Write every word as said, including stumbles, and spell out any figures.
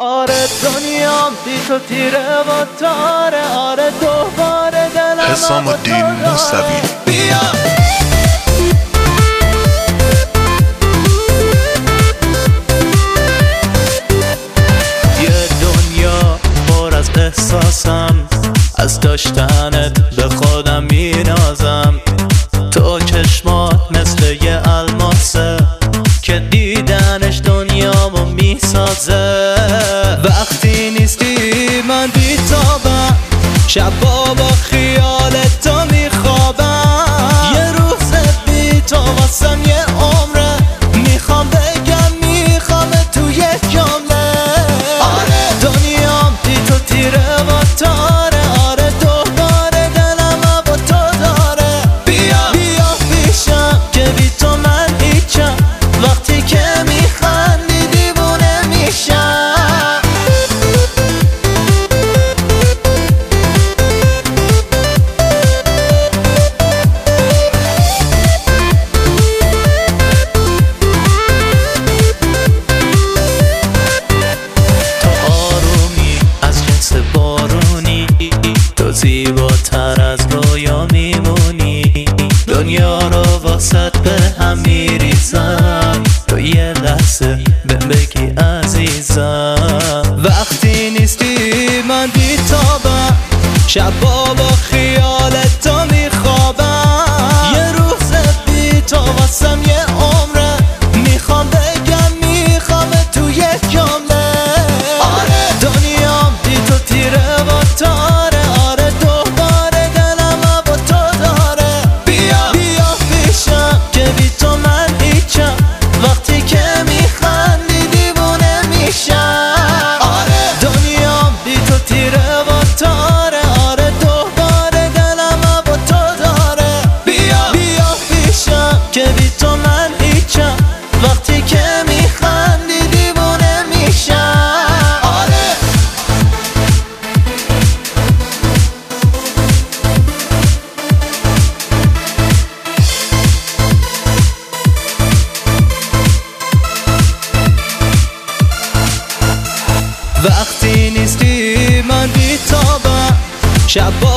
آره دنیام بی تو تیره و تاره، آره دوباره دلم حسام الدین موسوی. بیا یه دنیا پر از احساسم، از داشتنت به خودم مینازم. تو چشمات مثل یه الماسه که دیدنش دنیامو میسازه. وقتی نیستی من بیتابم، شبا با خیال تو میخوابم. یه روز بی تو واسم یه عمره، میخوام بگم میخوام تو یک جمله. آره دنیام بی تو تیره و تاره، آره دوباره دلم با تو داره. بیا بیا پیشم که بی تو من هیچم، وقتی که میخندی دیوونه میشم. زیباتر از رویا میمونی، دنیا رو واسط به هم میریزم. تو یه لحظه بهم بگی عزیزم. وقتی نیستی من بیتابم، شبا با خیال تو میخوابم. یه روز بی تو واسم یه عمره، میخوام بگم میخوام تو یک جمله. آره دنیام بی تو تیره و تاره، که بی تو من هیچم، وقتی که میخندی دیوونه میشم. آره وقتی نیستی من بیتابم، شب